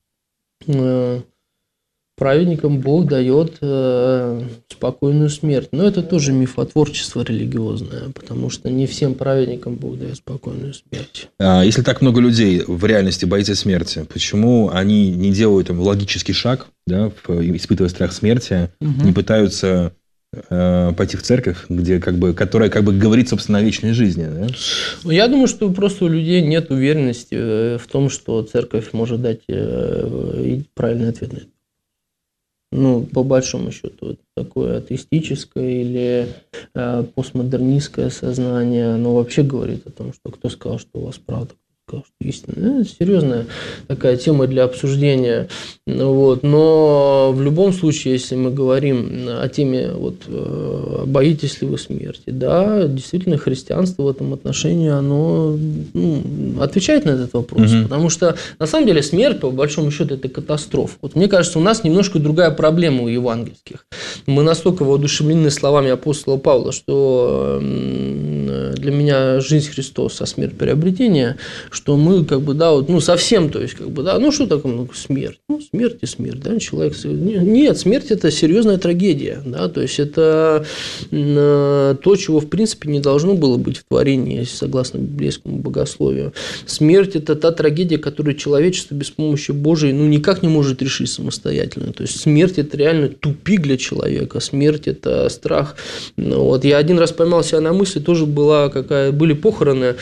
S6: праведникам Бог дает э, спокойную смерть. Но это тоже мифотворчество религиозное, потому что не всем праведникам Бог дает спокойную смерть.
S1: А если так много людей в реальности боится смерти, почему они не делают там, логический шаг, да, испытывая страх смерти, угу. не пытаются э, пойти в церковь, где, как бы, которая как бы говорит, собственно, о вечной жизни? Да?
S6: Я думаю, что просто у людей нет уверенности в том, что церковь может дать э, правильный ответ на это. Ну, по большому счету, такое атеистическое или э, постмодернистское сознание, оно вообще говорит о том, что кто сказал, что у вас правда, кто сказал, что истина. Это серьезная такая тема для обсуждения. Вот. Но в любом случае, если мы говорим о теме, вот, э, боитесь ли вы смерти, да, действительно, христианство в этом отношении, оно ну, отвечает на этот вопрос. Угу. Потому что, на самом деле, смерть, по большому счету, это катастрофа. Вот мне кажется, у нас немножко другая проблема у евангельских. Мы настолько воодушевлены словами апостола Павла, что для меня жизнь Христос, а смерть приобретение, что мы как бы, да, вот, ну, совсем, то есть, как бы, да, ну, что такое ну, смерть? Ну, смерть и смерть, да, человек... Нет, смерть – это серьезная трагедия, да, то есть, это то, чего, в принципе, не должно было быть в творении, согласно библейскому богословию. Смерть – это та трагедия, которую человечество без помощи Божией, ну, никак не может решить самостоятельно, то есть, смерть – это реально тупик для человека, смерть – это страх. Вот, я один раз поймал себя на мысли, тоже была какая, были похороны,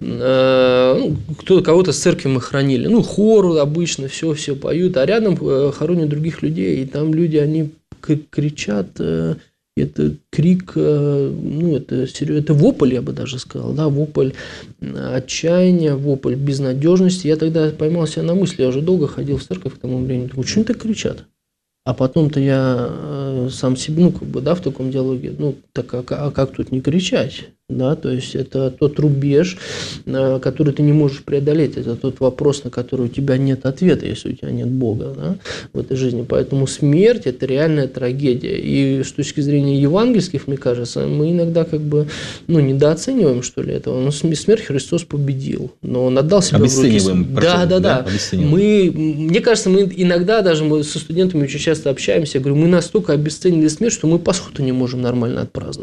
S6: э, кто, кого-то с церкви мы хранили, ну, хор обычно, все, все поют, а рядом хоронят других людей, и там люди, они кричат, э, это крик, э, ну, это, это вопль, я бы даже сказал, да, вопль отчаяния, вопль безнадежности. Я тогда поймал себя на мысли, я уже долго ходил в церковь к тому времени, думаю, что они так кричат? А потом-то я э, сам себе, ну, как бы, да, в таком диалоге, ну, так, а, а как тут не кричать? Да, то есть, это тот рубеж, э, который ты не можешь преодолеть, это тот вопрос, на который у тебя нет ответа, если у тебя нет Бога, да, в этой жизни. Поэтому смерть – это реальная трагедия. И с точки зрения евангельских, мне кажется, мы иногда как бы, ну, недооцениваем, что ли, этого. Но смерть Христос победил, но Он отдал себя в руки.
S1: Обесцениваем.
S6: Да, да, да. да. Мы, мне кажется, мы иногда даже мы со студентами очень часто общаемся, я говорю, мы настолько обесценили смерть, что мы Пасху-то не можем нормально отпраздновать.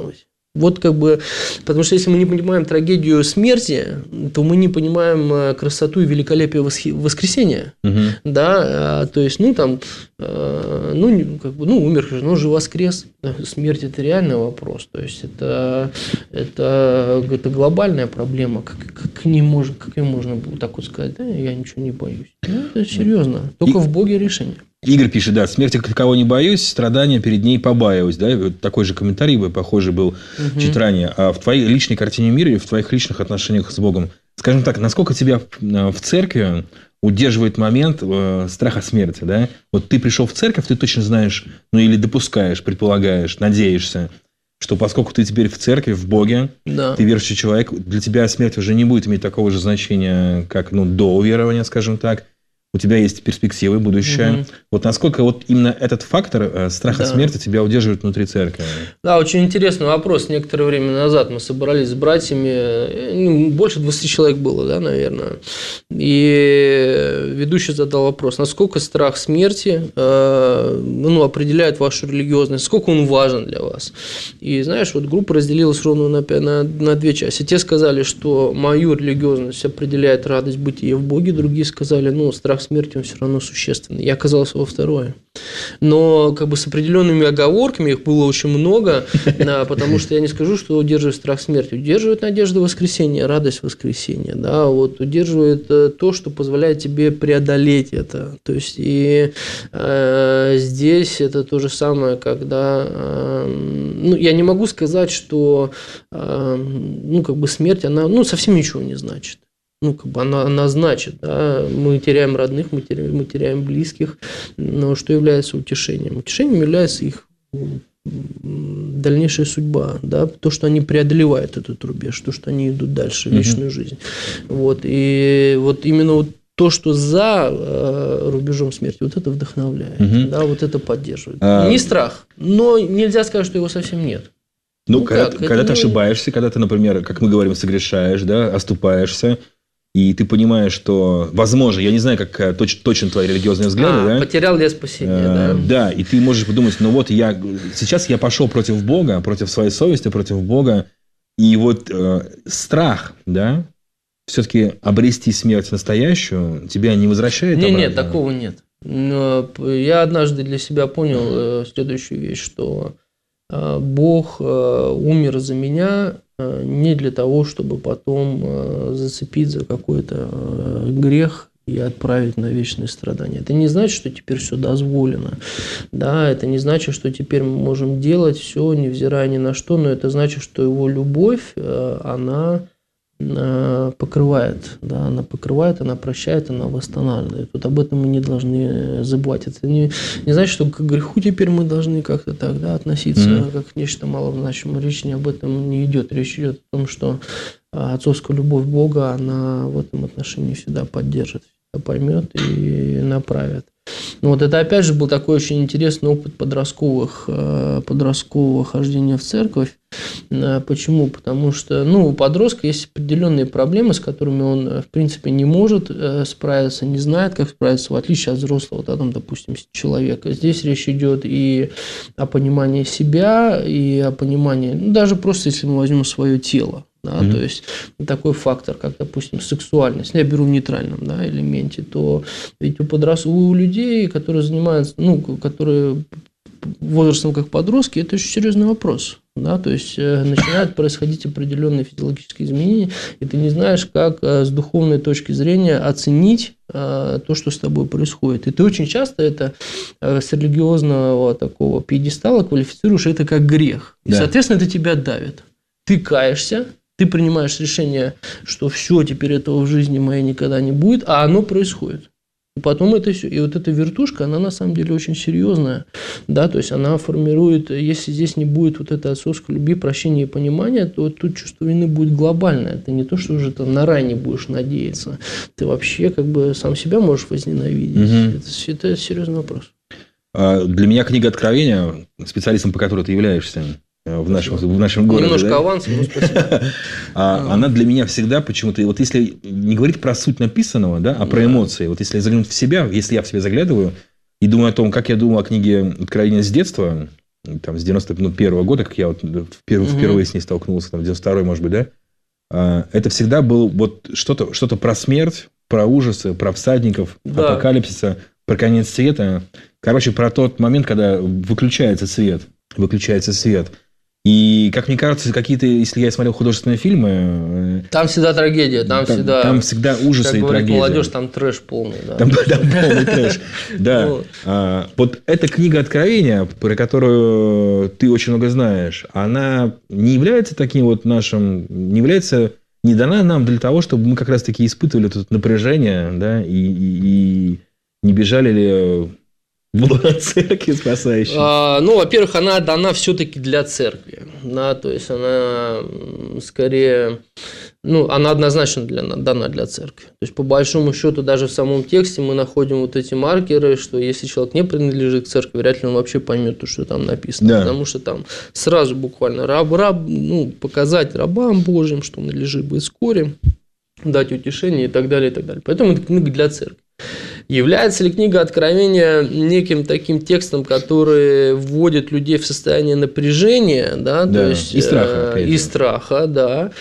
S6: Вот как бы, потому что если мы не понимаем трагедию смерти, то мы не понимаем красоту и великолепие воскресения, угу. да, то есть, ну там, ну как бы, ну умер, но же воскрес, смерть это реальный вопрос, то есть это это, это глобальная проблема, как, как к ней можно, как ее можно вот так вот сказать, да, я ничего не боюсь, ну, это серьезно, только и... в Боге решение.
S1: Игорь пишет, да, смерти кого не боюсь, страдания перед ней побаиваюсь. Да? Вот такой же комментарий, похожий был угу. чуть ранее. А в твоей личной картине мира и в твоих личных отношениях с Богом, скажем так, насколько тебя в церкви удерживает момент э, страха смерти? Да? Вот ты пришел в церковь, ты точно знаешь, ну или допускаешь, предполагаешь, надеешься, что поскольку ты теперь в церкви, в Боге, да. ты верующий человек, для тебя смерть уже не будет иметь такого же значения, как ну, до уверования, скажем так. У тебя есть перспективы, будущее. Угу. Вот насколько вот именно этот фактор э, страха да. смерти тебя удерживает внутри церкви?
S6: Да, очень интересный вопрос. Некоторое время назад мы собрались с братьями, ну, больше двадцати человек было, да, наверное. И ведущий задал вопрос, насколько страх смерти э, ну, определяет вашу религиозность, сколько он важен для вас. И знаешь, вот группа разделилась ровно на, на, на две части. Те сказали, что мою религиозность определяет радость бытия в Боге, другие сказали, ну, страх смерти он все равно существенный. Я оказался во второе. Но как бы с определенными оговорками, их было очень много, потому что я не скажу, что удерживает страх смерти. Удерживает надежда воскресения, радость воскресения. Да, вот, удерживает то, что позволяет тебе преодолеть это. То есть, и э, здесь это то же самое, когда... Э, ну, я не могу сказать, что э, ну, как бы смерть, она ну, совсем ничего не значит. Ну, как бы она, она значит, да, мы теряем родных, мы теряем, мы теряем близких, но что является утешением? Утешением является их дальнейшая судьба, да, то, что они преодолевают этот рубеж, то, что они идут дальше в вечную mm-hmm. жизнь. Вот, и вот именно вот то, что за э, рубежом смерти, вот это вдохновляет, mm-hmm. да, вот это поддерживает. А... Не страх, но нельзя сказать, что его совсем нет.
S1: Ну, ну когда, когда ты не... ошибаешься, когда ты, например, как мы говорим, согрешаешь, да, оступаешься, и ты понимаешь, что, возможно, я не знаю, как точ, точно твои религиозные взгляды, а, да?
S6: Потерял ли я спасение,
S1: а, да. Да, и ты можешь подумать, ну вот я сейчас я пошел против Бога, против своей совести, против Бога, и вот э, страх, да, все-таки обрести смерть настоящую тебя не возвращает
S6: не,
S1: обратно?
S6: Нет, такого нет. Но я однажды для себя понял э, следующую вещь, что э, Бог э, умер за меня не для того, чтобы потом зацепить за какой-то грех и отправить на вечные страдания. Это не значит, что теперь все дозволено. Да, это не значит, что теперь мы можем делать все, невзирая ни на что, но это значит, что его любовь, она покрывает, да, она покрывает, она прощает, она восстанавливает. Вот об этом мы не должны забывать. Это не, не значит, что к греху теперь мы должны как-то так, да, относиться mm-hmm. как к нечто малозначимое. Речь не об этом не идет. Речь идет о том, что отцовская любовь Бога, она в этом отношении всегда поддержит, всегда поймет и направит. Ну, вот это, опять же, был такой очень интересный опыт подростковых, подросткового хождения в церковь. Почему? Потому что, ну, у подростка есть определенные проблемы, с которыми он, в принципе, не может справиться, не знает, как справиться, в отличие от взрослого, да, там, допустим, человека. Здесь речь идет и о понимании себя, и о понимании, ну, даже просто если мы возьмем свое тело. Да, mm-hmm. То есть такой фактор, как, допустим, сексуальность, я беру в нейтральном, да, элементе, то ведь у, подрост... у людей, которые занимаются, ну, которые возрастом как подростки, это очень серьезный вопрос. Да, то есть начинают происходить определенные физиологические изменения, и ты не знаешь, как с духовной точки зрения оценить то, что с тобой происходит. И ты очень часто это с религиозного такого пьедестала квалифицируешь это как грех. И, да. соответственно, это тебя давит. Ты каешься, ты принимаешь решение, что все, теперь этого в жизни моей никогда не будет, а оно происходит. И потом это все. И вот эта вертушка, она на самом деле очень серьезная. Да, то есть она формирует, если здесь не будет вот этой отцовской любви, прощения и понимания, то тут чувство вины будет глобальное. Это не то, что уже ты на рай не будешь надеяться. Ты вообще как бы сам себя можешь возненавидеть. Угу. Это, это серьезный вопрос.
S1: Для меня книга Откровения, специалистом, по которой ты являешься, в нашем, в нашем городе.
S6: Немножко
S1: да?
S6: авансом, ну, спасибо.
S1: Она для меня всегда почему-то, вот если не говорить про суть написанного, да, а про эмоции, вот если заглянуть в себя, если я в себя заглядываю и думаю о том, как я думал о книге Откровения с детства, там, с девяносто первого года, как я вот впервые, угу. впервые с ней столкнулся, там, девяносто второй, может быть, да, это всегда было вот что-то, что-то про смерть, про ужасы, про всадников, да. апокалипсиса, про конец света. Короче, про тот момент, когда выключается свет. Выключается свет. И, как мне кажется, какие-то, если я смотрел художественные фильмы...
S6: Там всегда трагедия, там, там всегда...
S1: Там всегда ужасы и трагедия.
S6: Молодежь, там трэш полный. Да.
S1: Там, там полный трэш, да. А, вот эта книга Откровения, про которую ты очень много знаешь, она не является таким вот нашим... Не является... Не дана нам для того, чтобы мы как раз-таки испытывали это напряжение, да, и, и, и не бежали ли... Была церкви спасающей?
S6: А, ну, во-первых, она дана все-таки для церкви. Да, то есть она скорее, ну, она однозначно для, дана для церкви. То есть, по большому счету, даже в самом тексте мы находим вот эти маркеры, что если человек не принадлежит к церкви, вряд ли он вообще поймет то, что там написано. Да. Потому что там сразу буквально раб, раб, ну, показать рабам Божьим, что он надлежит быть вскоре, дать утешение и так далее, и так далее. Поэтому это книга для церкви. Является ли книга Откровения неким таким текстом, который вводит людей в состояние напряжения, да,
S1: да,
S6: то есть,
S1: и страха,
S6: э, и страха, да.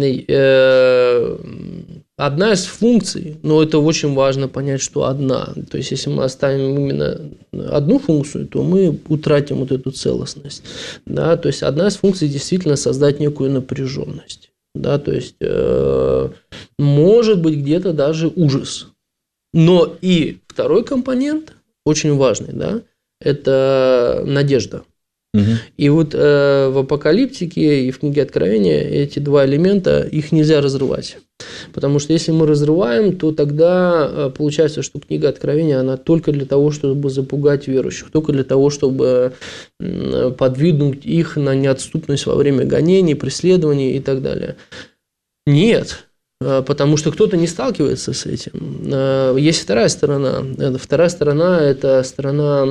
S6: Одна из функций, но это очень важно понять, что одна. То есть, если мы оставим именно одну функцию, то мы утратим вот эту целостность. Да? То есть, одна из функций действительно создать некую напряженность. Да? То есть, э, может быть, где-то даже ужас. Но и второй компонент, очень важный, да, это надежда. Угу. И вот э, в Апокалиптике и в книге Откровения эти два элемента, их нельзя разрывать. Потому что если мы разрываем, то тогда получается, что книга Откровения, она только для того, чтобы запугать верующих, только для того, чтобы подвигнуть их на неотступность во время гонений, преследований и так далее. Нет. Потому что кто-то не сталкивается с этим. Есть вторая сторона. Вторая сторона – это сторона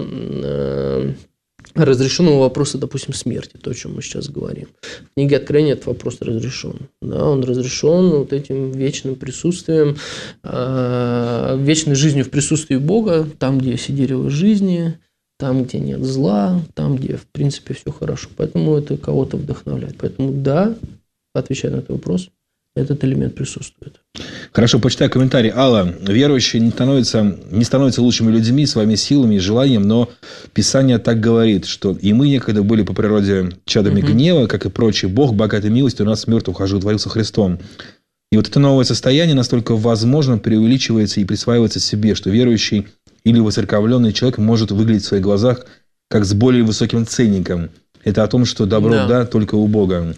S6: разрешенного вопроса, допустим, смерти, то, о чем мы сейчас говорим. В книге Откровения этот вопрос разрешен. Да, он разрешен вот этим вечным присутствием, вечной жизнью в присутствии Бога, там, где есть дерево жизни, там, где нет зла, там, где, в принципе, все хорошо. Поэтому это кого-то вдохновляет. Поэтому, да, отвечая на этот вопрос, этот элемент присутствует.
S1: Хорошо, почитаю комментарий. Алла, верующие не становятся, не становятся лучшими людьми своими силами и желанием, но Писание так говорит, что и мы некогда были по природе чадами угу. гнева, как и прочие. Бог, богатой милостью, нас мертвых оживотворился Христом. И вот это новое состояние настолько возможно преувеличивается и присваивается себе, что верующий или воцерковленный человек может выглядеть в своих глазах как с более высоким ценником. Это о том, что добро, да, да только у Бога.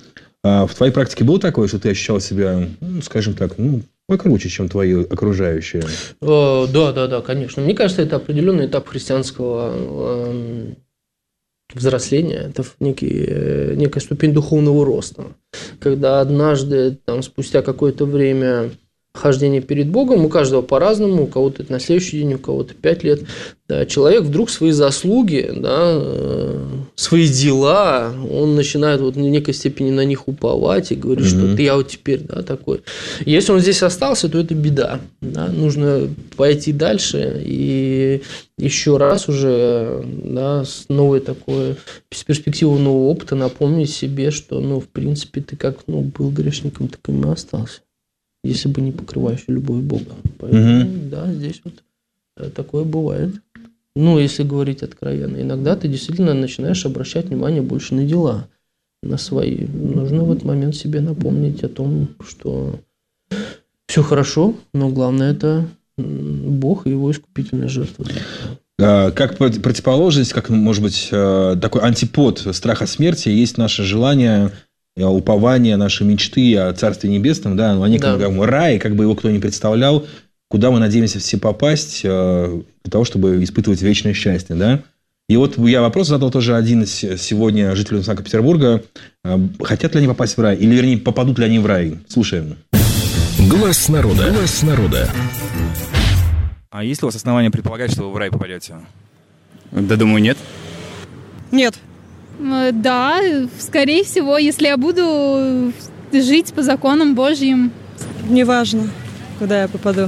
S1: А в твоей практике было такое, что ты ощущал себя, ну, скажем так, ну, покруче, чем твои окружающие?
S6: О, да, да, да, конечно. Мне кажется, это определенный этап христианского э, взросления. Это некий, некая ступень духовного роста. Когда однажды, там, спустя какое-то время хождения перед Богом, у каждого по-разному, у кого-то это на следующий день, у кого-то пять лет, да, человек вдруг свои заслуги, да, свои дела, он начинает вот в некой степени на них уповать и говорит, mm-hmm. что ты я вот теперь, да, такой. Если он здесь остался, то это беда. Да, нужно пойти дальше и еще раз уже, да, с новой такой, с перспективой нового опыта напомнить себе, что, ну, в принципе, ты как, ну, был грешником, таким и остался. Если бы не покрывающая любовь Бога. Поэтому, угу. да, здесь вот такое бывает. Ну, если говорить откровенно. Иногда ты действительно начинаешь обращать внимание больше на дела, на свои. Нужно в этот момент себе напомнить о том, что все хорошо, но главное – это Бог и его искупительная жертва.
S1: Как противоположность, как, может быть, такой антипод страха смерти, есть наше желание, упование, наши мечты о Царстве Небесном, да, о неком да. рае, как бы его кто ни представлял, куда мы надеемся все попасть для того, чтобы испытывать вечное счастье, да. И вот я вопрос задал тоже один сегодня жителям Санкт-Петербурга. Хотят ли они попасть в рай? Или, вернее, попадут ли они в рай? Слушаем.
S5: Глаз народа. Глаз народа.
S8: А есть ли у вас основания предполагать, что вы в рай попадете?
S2: Да, думаю, нет.
S9: Нет.
S14: Да, скорее всего, если я буду жить по законам Божьим.
S9: Неважно, куда я попаду.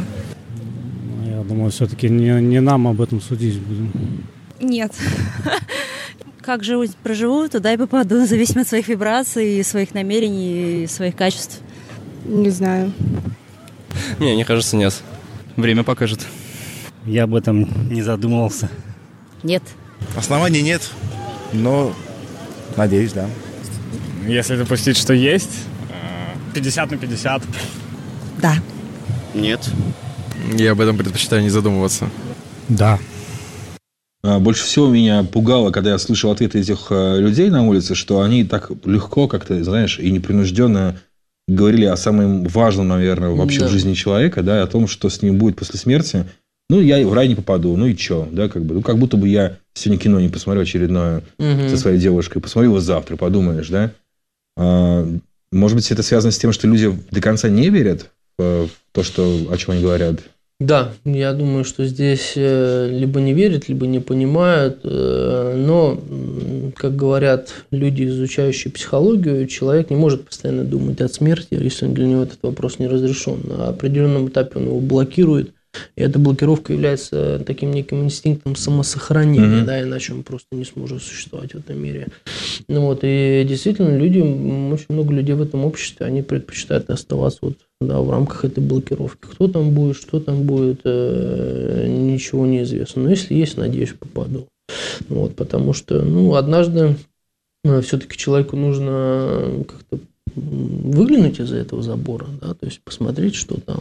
S17: Я думаю, все-таки не, не нам об этом судить будем.
S20: Нет.
S15: как живу, проживу, туда и попаду, зависимо от своих вибраций, своих намерений и своих качеств.
S4: Не знаю.
S7: Не, мне кажется, нет.
S2: Время покажет.
S10: Я об этом не задумывался.
S15: Нет.
S12: Оснований нет, но надеюсь, да.
S24: Если допустить, что есть, пятьдесят на пятьдесят.
S15: Да.
S7: Нет.
S12: Я об этом предпочитаю не задумываться.
S10: Да.
S1: Больше всего меня пугало, когда я слышал ответы этих людей на улице, что они так легко как-то, знаешь, и непринужденно говорили о самом важном, наверное, вообще да. в жизни человека, да, о том, что с ним будет после смерти. Ну, я в рай не попаду, ну и что, да, как бы, ну, как будто бы я сегодня кино не посмотрю очередное угу. со своей девушкой, посмотрю его завтра, подумаешь, да. А, может быть, это связано с тем, что люди до конца не верят в то, что, о чем они говорят.
S6: Да, я думаю, что здесь либо не верят, либо не понимают, но, как говорят люди, изучающие психологию, человек не может постоянно думать о смерти, если для него этот вопрос не разрешен. На определенном этапе он его блокирует, и эта блокировка является таким неким инстинктом самосохранения, mm-hmm. да, иначе он просто не сможет существовать в этом мире. Ну, вот, и действительно, люди, очень много людей в этом обществе, они предпочитают оставаться вот, да, в рамках этой блокировки. Кто там будет, что там будет, э, ничего не известно. Но если есть, надеюсь, попаду. Вот, потому что, ну, однажды э, все-таки человеку нужно как-то выглянуть из-за этого забора, да, то есть посмотреть, что там,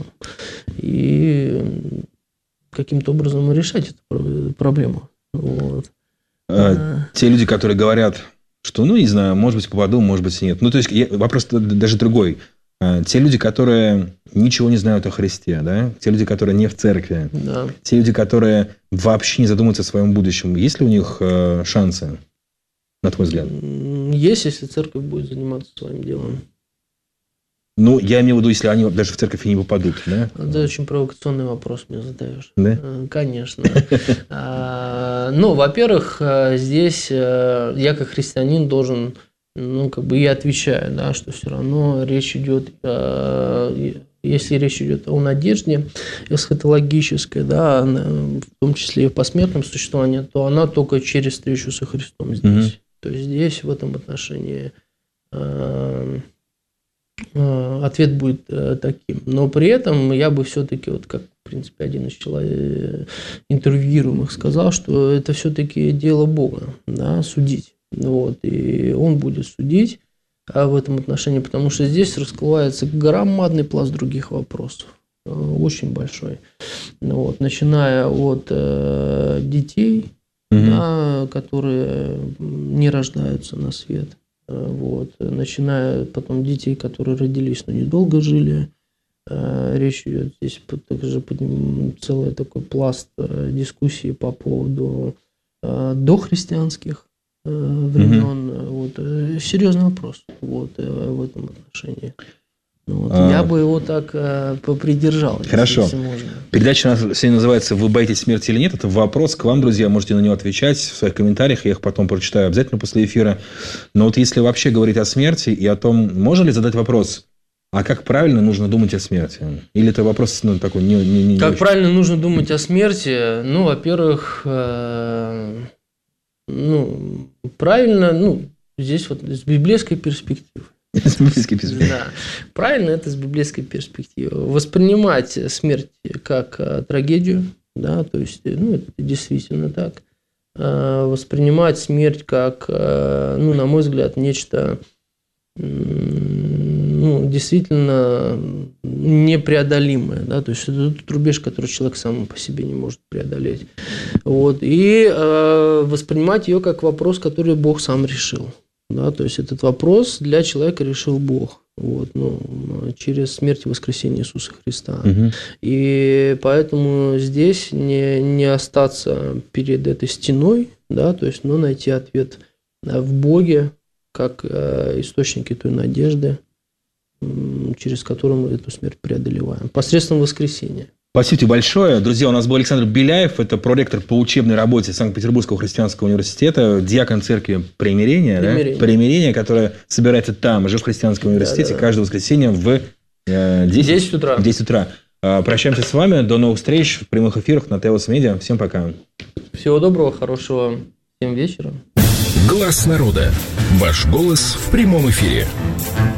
S6: и каким-то образом решать эту проблему. Вот.
S1: А, те люди, которые говорят, что, ну, не знаю, может быть, попаду, может быть, нет. Ну, то есть, я, вопрос даже другой. А, те люди, которые ничего не знают о Христе, да, те люди, которые не в церкви,
S6: да.
S1: те люди, которые вообще не задумываются о своем будущем, есть ли у них э, шансы? На твой взгляд?
S6: Есть, если церковь будет заниматься своим делом.
S1: Ну, я имею в виду, если они даже в церковь и не попадут, да?
S6: Это очень провокационный вопрос мне задаешь.
S1: Да?
S6: Конечно. Ну, во-первых, здесь я как христианин должен, ну, как бы и отвечаю, да, что все равно речь идет, если речь идет о надежде эсхатологической, да, в том числе и в посмертном существовании, то она только через встречу со Христом здесь. Mm-hmm. То есть здесь в этом отношении э, э, ответ будет э, таким. Но при этом я бы все-таки, вот как, в принципе, один из человек, интервьюируемых сказал, что это все-таки дело Бога, да, судить. Вот, и Он будет судить а в этом отношении, потому что здесь раскрывается громадный пласт других вопросов. Очень большой. Вот, начиная от э, детей, Mm-hmm. да, которые не рождаются на свет. Вот. Начиная потом детей, которые родились, но недолго жили. Речь идет здесь также целый такой пласт дискуссий по поводу дохристианских времен. Mm-hmm. Вот. Серьезный вопрос вот, в этом отношении. Вот. А... Я бы его так э, попридержал.
S1: Хорошо.
S6: Если можно.
S1: Передача у нас сегодня называется «Вы боитесь смерти или нет?». Это вопрос к вам, друзья. Можете на него отвечать в своих комментариях. Я их потом прочитаю обязательно после эфира. Но вот если вообще говорить о смерти и о том, можно ли задать вопрос, а как правильно нужно думать о смерти? Или это вопрос ну, такой не, не, не
S6: Как
S1: очень...
S6: правильно нужно думать о смерти? Ну, во-первых, э, ну, правильно, ну, здесь вот с библейской перспективы.
S1: С библейской перспективы.
S6: Да. Правильно, это с библейской перспективы. Воспринимать смерть как а, трагедию, да, то есть, ну, это действительно так. А, воспринимать смерть как, а, ну, на мой взгляд, нечто, ну, действительно непреодолимое, да, то есть, это тот рубеж, который человек сам по себе не может преодолеть. Вот. И а, воспринимать ее как вопрос, который Бог сам решил. Да, то есть этот вопрос для человека решил Бог вот, ну, через смерть и воскресение Иисуса Христа. Угу. И поэтому здесь не, не остаться перед этой стеной, да, то есть, но найти ответ в Боге как э, источнике той надежды, э, через которую мы эту смерть преодолеваем посредством воскресения.
S1: Спасибо тебе большое. Друзья, у нас был Александр Беляев, это проректор по учебной работе Санкт-Петербургского христианского университета, диакон церкви Примирения, Примирение, да? Примирение, которое собирается там, же в христианском университете, да, да. каждое воскресенье в э, десять,
S6: десять утра.
S1: В десять утра. Э, прощаемся с вами. До новых встреч в прямых эфирах на Теос Медиа. Всем пока.
S6: Всего доброго, хорошего всем вечера.
S5: Глаз народа. Ваш голос в прямом эфире.